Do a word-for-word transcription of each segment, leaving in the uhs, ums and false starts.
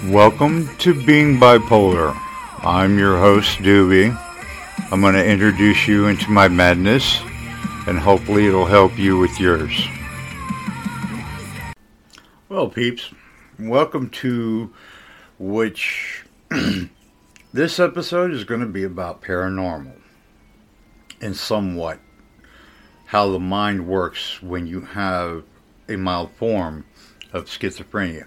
Welcome to Being Bipolar. I'm your host, Doobie. I'm going to introduce you into my madness, and hopefully it'll help you with yours. Well, peeps, welcome to which this episode is going to be about paranormal and somewhat how the mind works when you have a mild form of schizophrenia.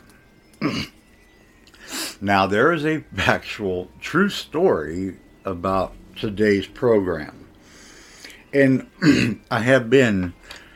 Now, there is a actual true story about today's program. And I have been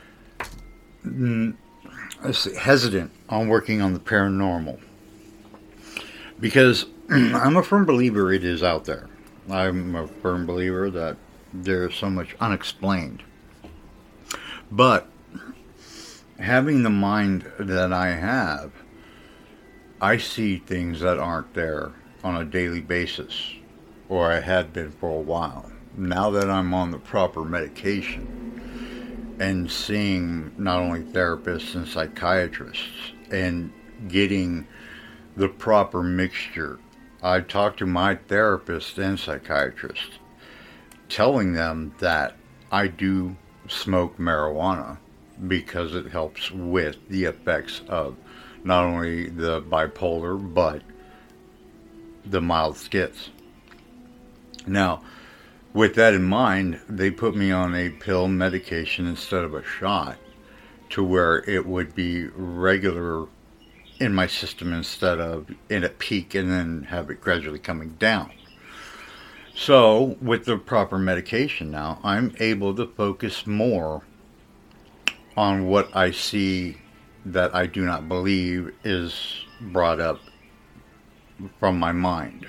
let's see, hesitant on working on the paranormal because I'm a firm believer it is out there. I'm a firm believer that there's so much unexplained. But having the mind that I have, I see things that aren't there on a daily basis, or I had been for a while. Now that I'm on the proper medication and seeing not only therapists and psychiatrists and getting the proper mixture, I talked to my therapist and psychiatrist, telling them that I do smoke marijuana because it helps with the effects of not only the bipolar, but the mild schiz. Now, with that in mind, they put me on a pill medication instead of a shot to where it would be regular in my system instead of in a peak and then have it gradually coming down. So, with the proper medication now, I'm able to focus more on what I see that I do not believe is brought up from my mind.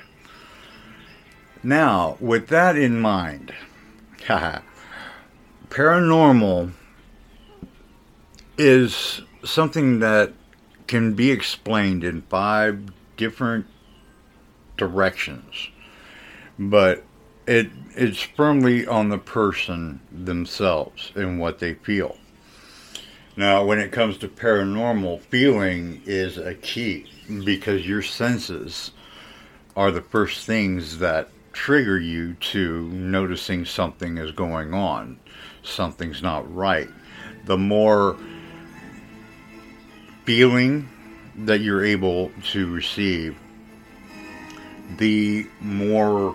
Now, with that in mind, paranormal is something that can be explained in five different directions, but it it's firmly on the person themselves and what they feel. Now, when it comes to paranormal, feeling is a key because your senses are the first things that trigger you to noticing something is going on. Something's not right. The more feeling that you're able to receive, the more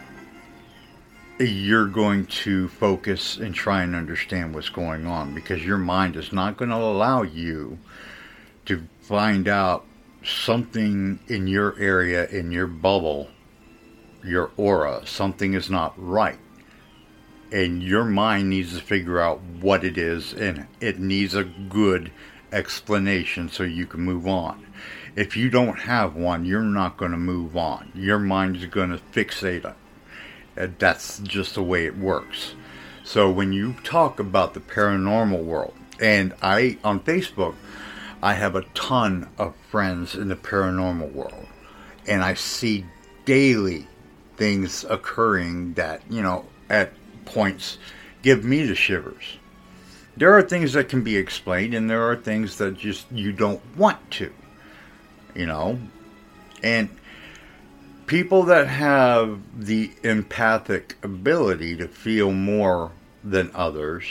you're going to focus and try and understand what's going on, because your mind is not going to allow you to find out something in your area, in your bubble, your aura, something is not right. And your mind needs to figure out what it is, and it needs a good explanation so you can move on. If you don't have one, you're not going to move on. Your mind is going to fixate on it. That's just the way it works. So when you talk about the paranormal world, and I, on Facebook, I have a ton of friends in the paranormal world, and I see daily things occurring that, you know, at points give me the shivers. There are things that can be explained, and there are things that just you don't want to, you know, and people that have the empathic ability to feel more than others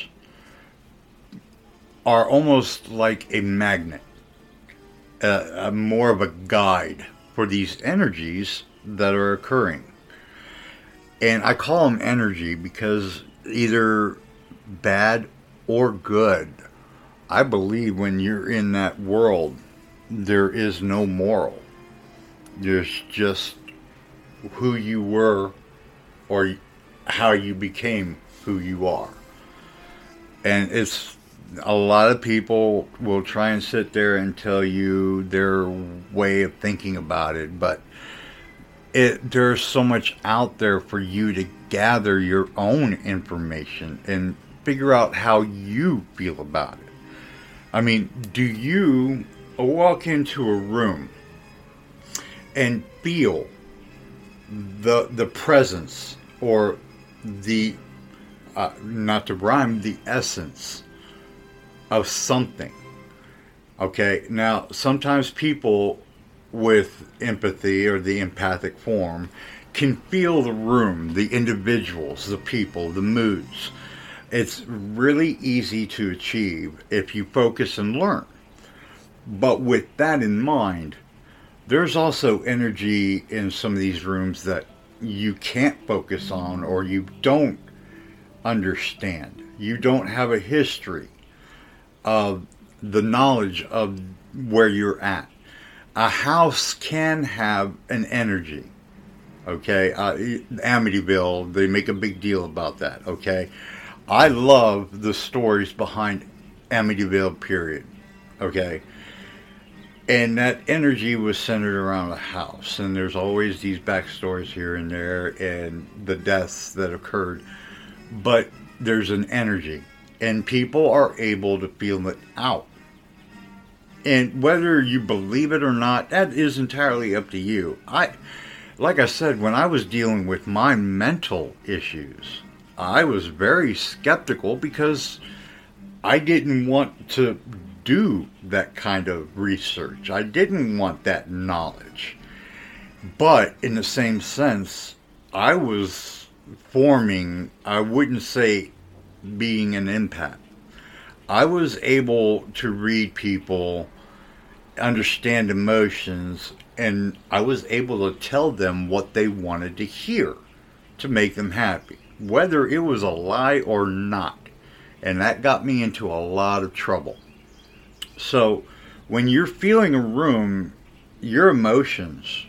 are almost like a magnet, a, a more of a guide for these energies that are occurring. And I call them energy because either bad or good, I believe when you're in that world, there is no moral. There's just who you were or how you became who you are. And it's a lot of people will try and sit there and tell you their way of thinking about it, but it there's so much out there for you to gather your own information and figure out how you feel about it. I mean, do you walk into a room and feel the the presence or the uh, not to rhyme, the essence of something? Okay, now sometimes people with empathy or the empathic form can feel the room, the individuals, the people, the moods. It's really easy to achieve if you focus and learn. But with that in mind, there's also energy in some of these rooms that you can't focus on or you don't understand. You don't have a history of the knowledge of where you're at. A house can have an energy. Okay, uh, Amityville, they make a big deal about that. Okay, I love the stories behind Amityville, period. Okay, and that energy was centered around a house, and there's always these backstories here and there, and the deaths that occurred. But there's an energy, and people are able to feel it out. And whether you believe it or not, that is entirely up to you. I. Like I said, when I was dealing with my mental issues, I was very skeptical because I didn't want to do that kind of research. I didn't want that knowledge. But in the same sense, I was forming, I wouldn't say being an empath. I was able to read people, understand emotions, and I was able to tell them what they wanted to hear to make them happy, whether it was a lie or not. And that got me into a lot of trouble. So when you're feeling a room, your emotions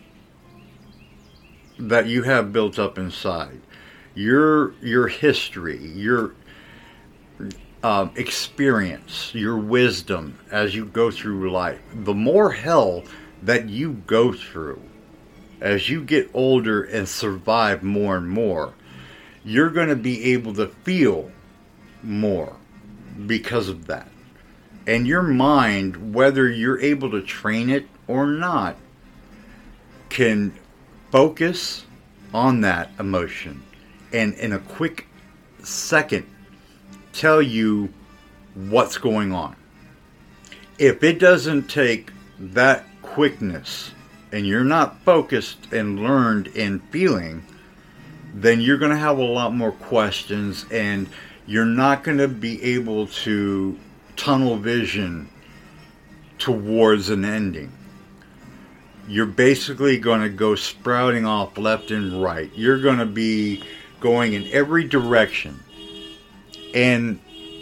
that you have built up inside, your your history, your uh, experience, your wisdom as you go through life, the more hell that you go through as you get older and survive more and more, you're going to be able to feel more because of that. And your mind, whether you're able to train it or not, can focus on that emotion and in a quick second tell you what's going on. If it doesn't take that quickness and you're not focused and learned in feeling, then you're going to have a lot more questions and you're not going to be able to tunnel vision towards an ending. You're basically going to go sprouting off left and right. You're going to be going in every direction. And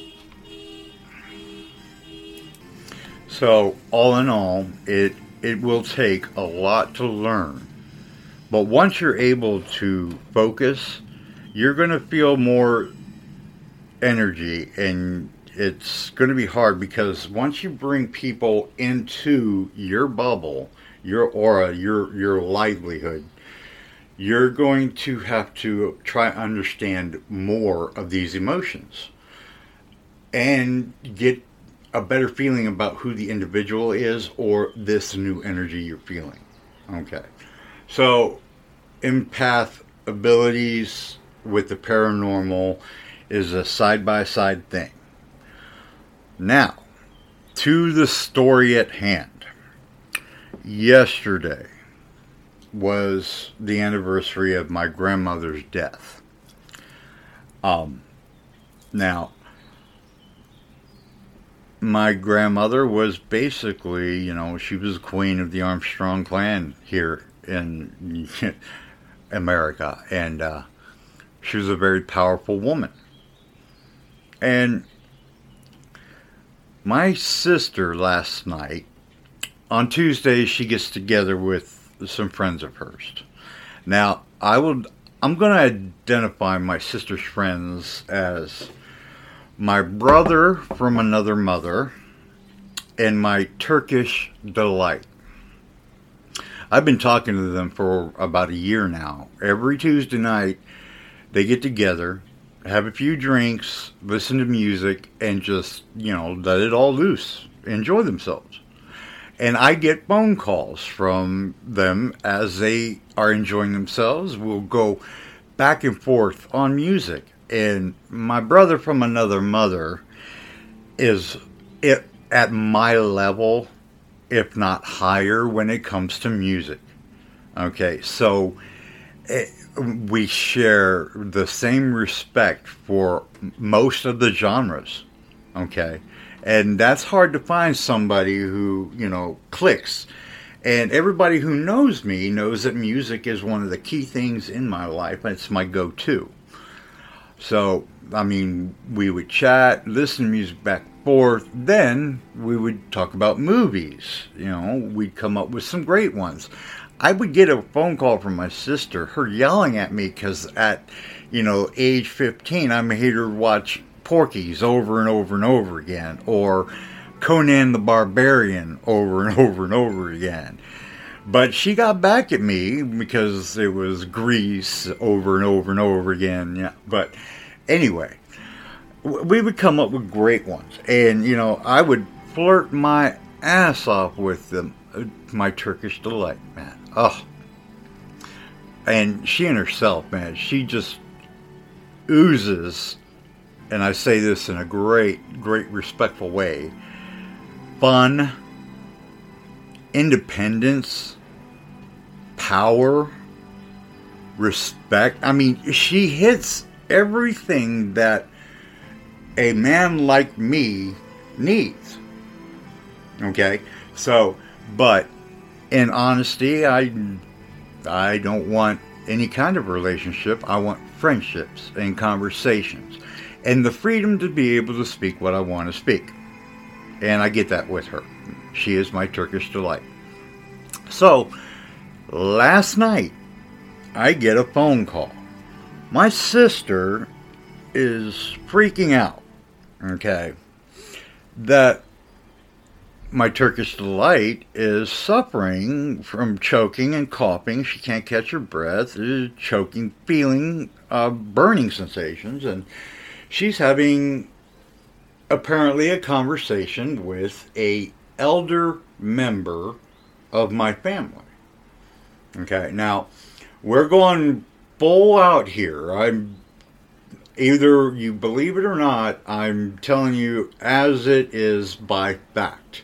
so all in all, it It will take a lot to learn. But once you're able to focus, you're going to feel more energy. And it's going to be hard because once you bring people into your bubble, your aura, your, your livelihood, you're going to have to try to understand more of these emotions and get a better feeling about who the individual is or this new energy you're feeling. Okay. So, empath abilities with the paranormal is a side-by-side thing. Now, to the story at hand. Yesterday was the anniversary of my grandmother's death. Um, now, my grandmother was basically, you know, she was the queen of the Armstrong clan here in America. And uh, she was a very powerful woman. And my sister last night, on Tuesday, she gets together with some friends of hers. Now, I will, I'm going to identify my sister's friends as my brother from another mother, and my Turkish delight. I've been talking to them for about a year now. Every Tuesday night, they get together, have a few drinks, listen to music, and just, you know, let it all loose. Enjoy themselves. And I get phone calls from them as they are enjoying themselves. We'll go back and forth on music. And my brother from another mother is it, at my level if not higher, when it comes to music. Okay, so eh, we share the same respect for most of the genres. Okay, and that's hard to find somebody who, you know, clicks. And everybody who knows me knows that music is one of the key things in my life. It's my go-to. So, I mean, we would chat, listen to music back and forth. Then we would talk about movies. You know, we'd come up with some great ones. I would get a phone call from my sister, her yelling at me because at, you know, age fifteen, I made her watch Porky's over and over and over again. Or Conan the Barbarian over and over and over again. But she got back at me because it was Grease over and over and over again. Yeah. But anyway, we would come up with great ones. And, you know, I would flirt my ass off with them. My Turkish Delight, man. Oh. And she and herself, man, she just oozes, and I say this in a great, great respectful way, fun, independence, power, respect. I mean, she hits everything that a man like me needs. Okay? So, but in honesty, I I don't want any kind of relationship. I want friendships and conversations and the freedom to be able to speak what I want to speak. And I get that with her. She is my Turkish Delight. So, last night, I get a phone call. My sister is freaking out, okay, that my Turkish Delight is suffering from choking and coughing. She can't catch her breath, choking, feeling uh, burning sensations, and she's having apparently a conversation with a elder member of my family. Okay, now we're going full out here. I'm either you believe it or not, I'm telling you as it is by fact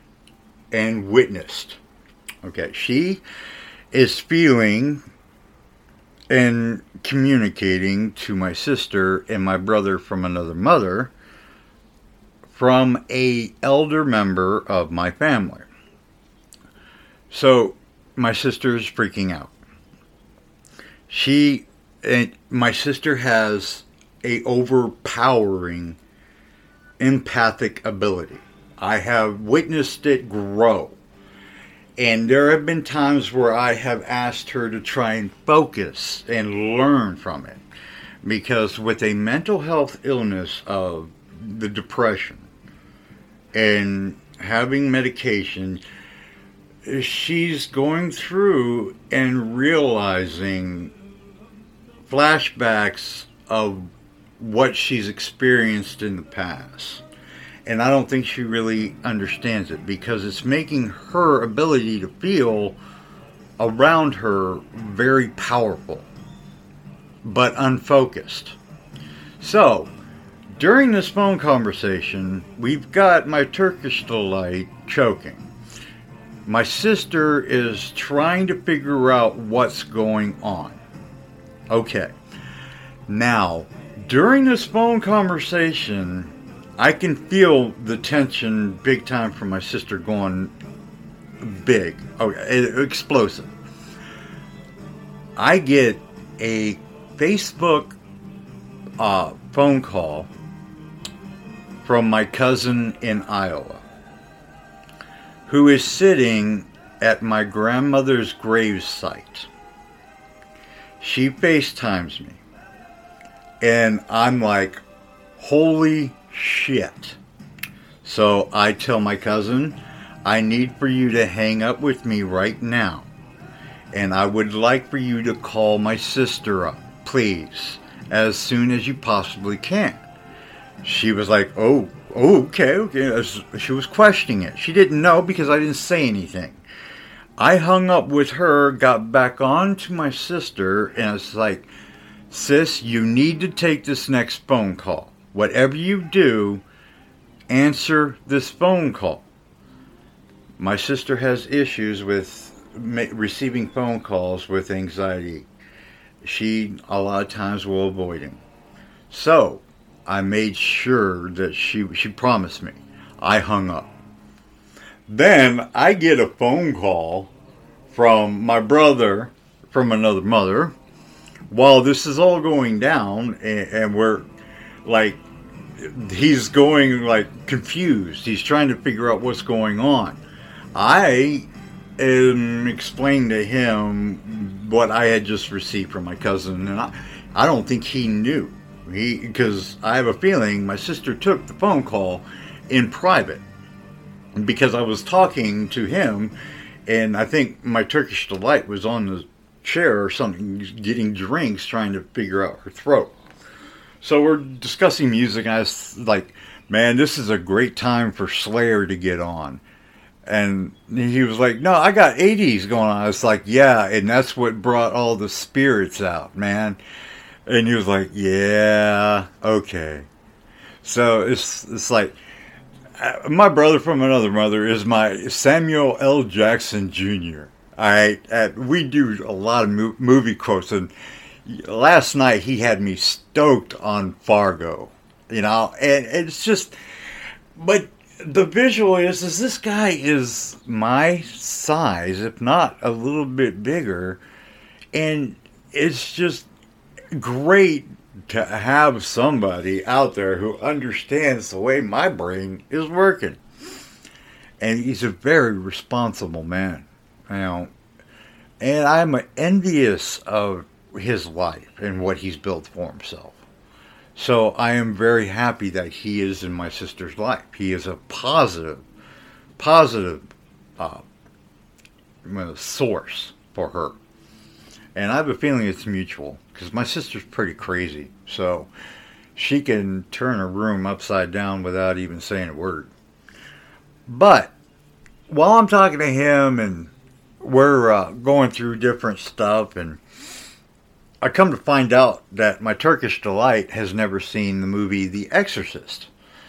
and witnessed. Okay, she is feeling and communicating to my sister and my brother from another mother from a elder member of my family. So my sister is freaking out. She, and my sister has a overpowering empathic ability. I have witnessed it grow. And there have been times where I have asked her to try and focus and learn from it. Because with a mental health illness of the depression and having medication, she's going through and realizing flashbacks of what she's experienced in the past. And I don't think she really understands it because it's making her ability to feel around her very powerful, but unfocused. So, during this phone conversation, we've got my Turkish Delight choking. My sister is trying to figure out what's going on. Okay. Now, during this phone conversation, I can feel the tension big time from my sister going big. Okay, explosive. I get a Facebook uh, phone call from my cousin in Iowa, who is sitting at my grandmother's gravesite. She FaceTimes me. And I'm like, holy shit. So I tell my cousin, I need for you to hang up with me right now. And I would like for you to call my sister up, please, as soon as you possibly can. She was like, oh, oh okay, okay. She was questioning it. She didn't know because I didn't say anything. I hung up with her, got back on to my sister, and it's like, sis, you need to take this next phone call. Whatever you do, answer this phone call. My sister has issues with ma- receiving phone calls with anxiety. She, a lot of times, will avoid him. So, I made sure that she, she promised me. I hung up. Then, I get a phone call from my brother from another mother while this is all going down, and, and we're like, he's going like confused. He's trying to figure out what's going on. I am explaining to him what I had just received from my cousin, and I, I don't think he knew. He, because I have a feeling my sister took the phone call in private because I was talking to him, and I think my Turkish delight was on the chair or something, getting drinks, trying to figure out her throat. So we're discussing music, and I was like, man, this is a great time for Slayer to get on. And he was like, no, I got eighties going on. I was like, yeah, and that's what brought all the spirits out, man. And he was like, yeah, okay. So it's it's like, uh, my brother from another mother is my Samuel L. Jackson Junior All right, uh, we do a lot of mo- movie quotes, and last night he had me stoked on Fargo, you know, and it's just, but the visual is, is this guy is my size, if not a little bit bigger, and it's just great to have somebody out there who understands the way my brain is working. And he's a very responsible man, you know, and I'm envious of his life and what he's built for himself. So I am very happy that he is in my sister's life. He is a positive, positive uh, source for her. And I have a feeling it's mutual, because my sister's pretty crazy. So she can turn a room upside down without even saying a word. But while I'm talking to him and we're uh, going through different stuff, and I come to find out that my Turkish delight has never seen the movie The Exorcist.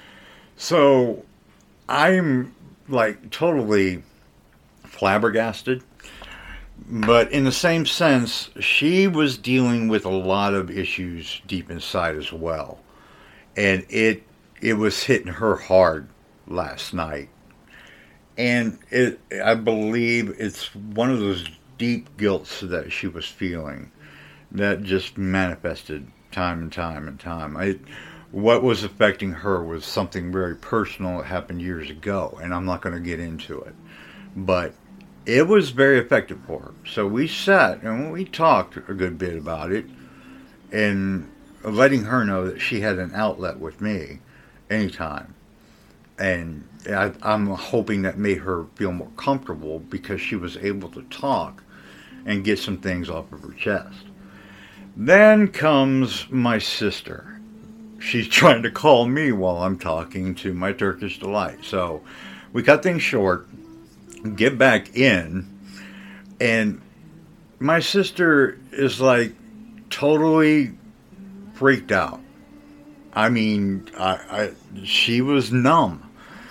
So I'm like totally flabbergasted. But in the same sense, she was dealing with a lot of issues deep inside as well. And it it was hitting her hard last night. And it I believe it's one of those deep guilts that she was feeling that just manifested time and time and time. I, what was affecting her was something very personal that happened years ago, and I'm not going to get into it. But it was very effective for her. So we sat and we talked a good bit about it, and letting her know that she had an outlet with me anytime. And I, I'm hoping that made her feel more comfortable because she was able to talk and get some things off of her chest. Then comes my sister. She's trying to call me while I'm talking to my Turkish delight. So we cut things short, get back in, and my sister is like totally freaked out. I mean, I, I she was numb.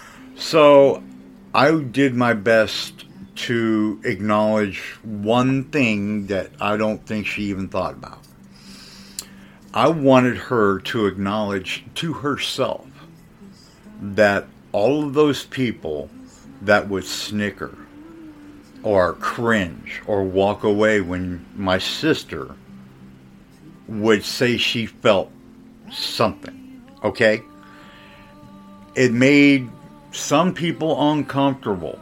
So I did my best to acknowledge one thing that I don't think she even thought about. I wanted her to acknowledge to herself that all of those people that would snicker or cringe or walk away when my sister would say she felt something, okay? It made some people uncomfortable,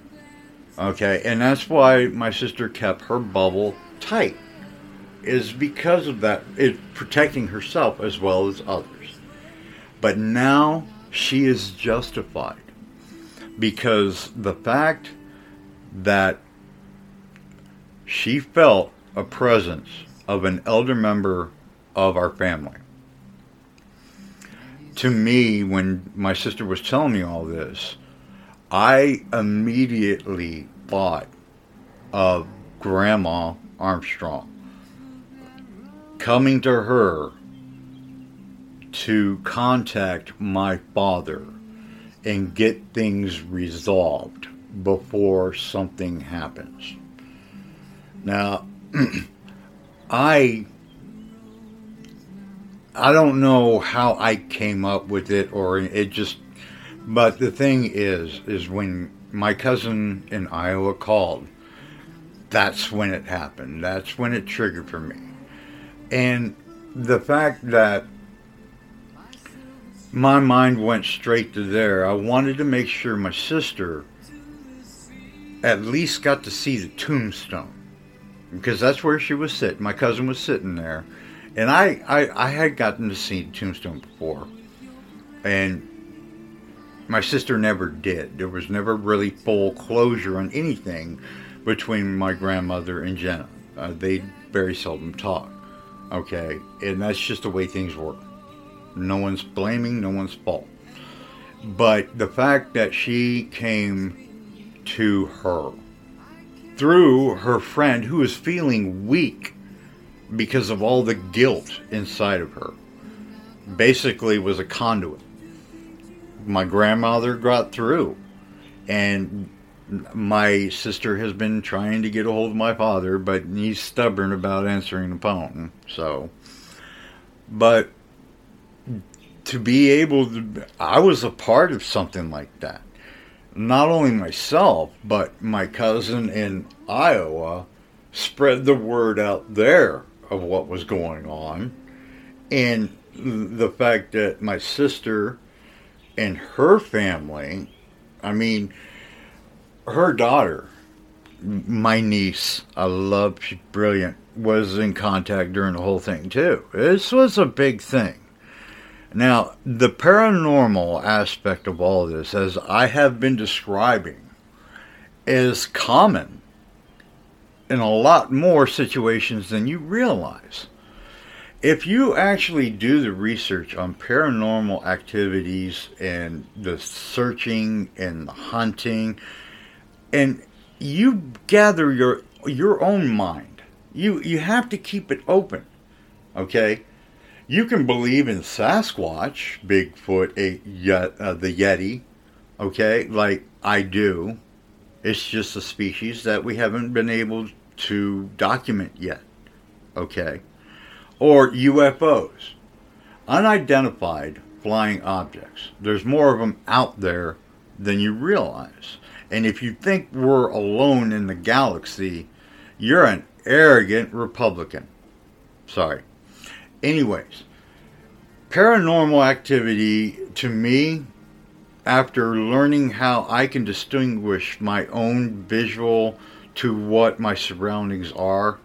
okay? And that's why my sister kept her bubble tight, is because of that, it protecting herself as well as others. But now she is justified, because the fact that she felt a presence of an elder member of our family. To me, when my sister was telling me all this, I immediately thought of Grandma Armstrong coming to her to contact my father and get things resolved. before something happens. Now, I I don't know how I came up with it, or it just, but the thing is, is when my cousin in Iowa called, that's when it happened. That's when it triggered for me. And the fact that my mind went straight to there, I wanted to make sure my sister at least got to see the tombstone, because that's where she was sitting. My cousin was sitting there, and I, I, I had gotten to see the tombstone before, and my sister never did. There was never really full closure on anything between my grandmother and Jenna. Uh, they very seldom talk, okay? And that's just the way things work. No one's blaming, no one's fault. But the fact that she came to her through her friend, who was feeling weak because of all the guilt inside of her, basically was a conduit. My grandmother got through, and my sister has been trying to get a hold of my father, but he's stubborn about answering the phone. So, but to be able to, I was a part of something like that. Not only myself, but my cousin in Iowa spread the word out there of what was going on. And the fact that my sister and her family, I mean, her daughter, my niece, I love, she's brilliant, was in contact during the whole thing too. This was a big thing. Now, the paranormal aspect of all of this, as I have been describing, is common in a lot more situations than you realize. If you actually do the research on paranormal activities and the searching and the hunting, and you gather your your own mind, you you have to keep it open, okay? You can believe in Sasquatch, Bigfoot, a, Yet, uh, the Yeti, okay, like I do. It's just a species that we haven't been able to document yet, okay? Or U F Os, unidentified flying objects. There's more of them out there than you realize. And if you think we're alone in the galaxy, you're an arrogant Republican. Sorry. Anyways, paranormal activity, to me, after learning how I can distinguish my own visual to what my surroundings are,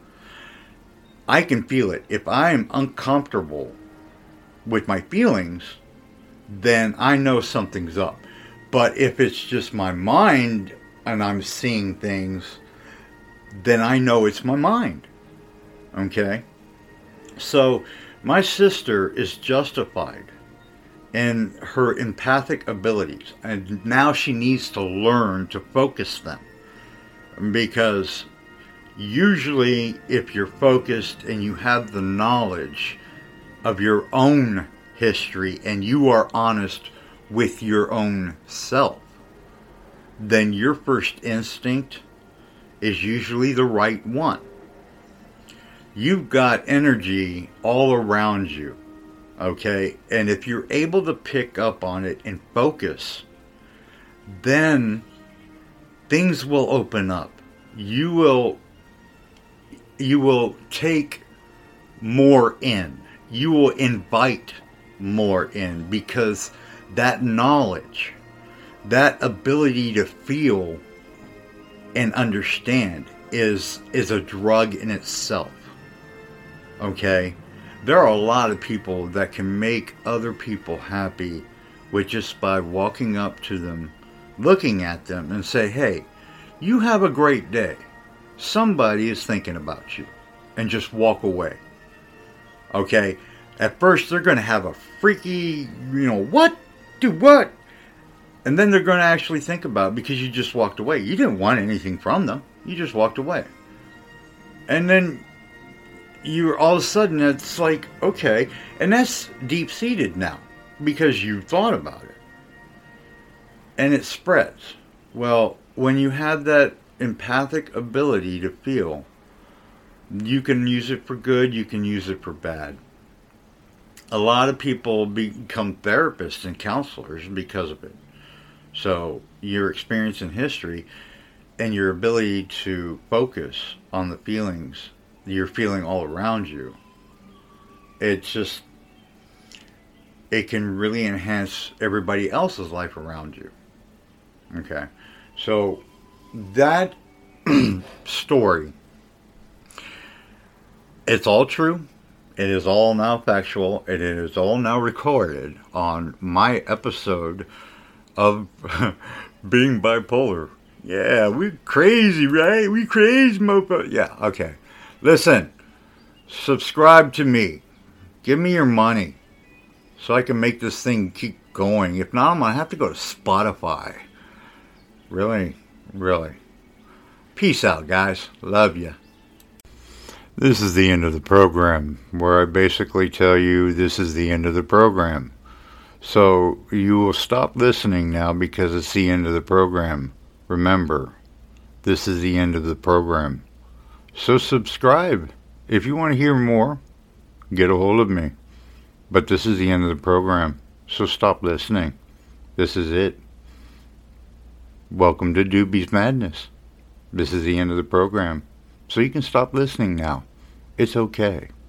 I can feel it. If I am uncomfortable with my feelings, then I know something's up. But if it's just my mind and I'm seeing things, then I know it's my mind. Okay? So, my sister is justified in her empathic abilities, and now she needs to learn to focus them. Because usually, if you're focused and you have the knowledge of your own history and you are honest with your own self, then your first instinct is usually the right one. You've got energy all around you, okay? And if you're able to pick up on it and focus, then things will open up. You will, you will take more in. You will invite more in, because that knowledge, that ability to feel and understand is, is a drug in itself. Okay, there are a lot of people that can make other people happy with just by walking up to them, looking at them, and say, hey, you have a great day. Somebody is thinking about you. And just walk away. Okay, at first they're going to have a freaky, you know, what? Do what? And then they're going to actually think about it because you just walked away. You didn't want anything from them. You just walked away. And then you're all of a sudden, it's like, okay, and that's deep-seated now because you thought about it. And it spreads. Well, when you have that empathic ability to feel, you can use it for good, you can use it for bad. A lot of people become therapists and counselors because of it. So your experience in history and your ability to focus on the feelings you're feeling all around you, it's just, it can really enhance everybody else's life around you. Okay, so that story, it's all true. It is all now factual. It is all now recorded on my episode of Being Bipolar. Yeah, we crazy, right? We crazy, mofo. Yeah, okay. Listen, subscribe to me. Give me your money so I can make this thing keep going. If not, I'm going to have to go to Spotify. Really, really. Peace out, guys. Love you. This is the end of the program, where I basically tell you this is the end of the program. So you will stop listening now because it's the end of the program. Remember, this is the end of the program. So subscribe. If you want to hear more, get a hold of me. But this is the end of the program. So stop listening. This is it. Welcome to Doobie's Madness. This is the end of the program. So you can stop listening now. It's okay.